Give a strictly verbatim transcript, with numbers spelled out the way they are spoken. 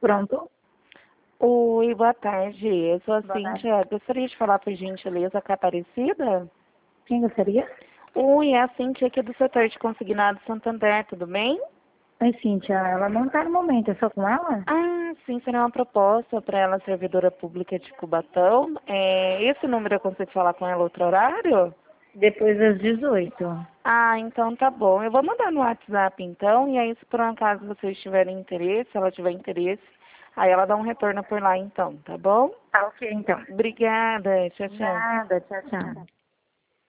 Pronto. Oi, boa tarde. Eu sou a Boa tarde. Cíntia. Gostaria de falar, por gentileza, com a Aparecida? Quem gostaria? Oi, é a Cíntia aqui do setor de consignado Santander, tudo bem? Oi, Cíntia. Ela não está no momento. É só com ela? Ah, sim, será uma proposta para ela, servidora pública de Cubatão. É, esse número eu consigo falar com ela outro horário? Depois das dezoito. Ah, então tá bom. Eu vou mandar no WhatsApp então, e aí se por um acaso vocês tiverem interesse, se ela tiver interesse, aí ela dá um retorno por lá então, tá bom? Tá ok, então. Obrigada, tchau, tchau. Nada. Tchau, tchau.